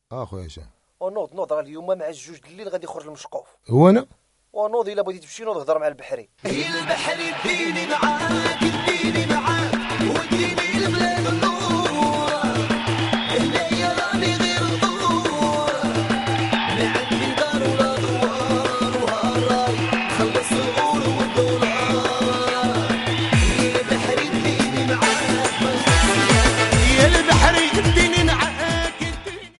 اخويا هشام. ونوض راه اليوم مع الجوج د الليل غادي يخرج المشقوف. هو انا. ونوض الا بغيتي تمشي نوض هضر مع البحري. البحر يديني معاه